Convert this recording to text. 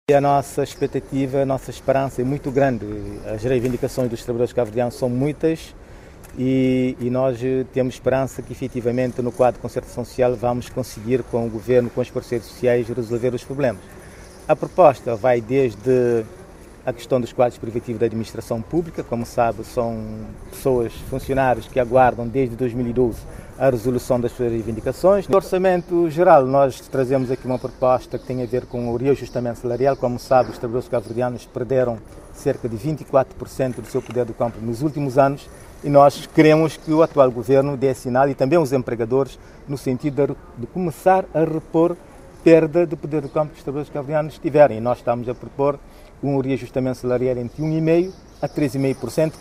A nossa expectativa, a nossa esperança é muito grande. As reivindicações dos trabalhadores cabo-verdianos são muitas e nós temos esperança que, efetivamente, no quadro de concertação social, vamos conseguir, com o governo, com os parceiros sociais, resolver os problemas. A proposta vai desde a questão dos quadros privativos da administração pública. Como sabe, são pessoas, funcionários que aguardam desde 2012 a resolução das suas reivindicações. No Orçamento Geral, nós trazemos aqui uma proposta que tem a ver com o reajustamento salarial. Como sabe, os trabalhadores cabo-verdianos perderam cerca de 24% do seu poder de compra nos últimos anos e nós queremos que o atual governo dê sinal, e também os empregadores, no sentido de começar a repor perda de poder de compra que os trabalhadores cabo-verdianos tiverem. E nós estamos a propor um reajustamento salarial entre 1,5% a 3,5%.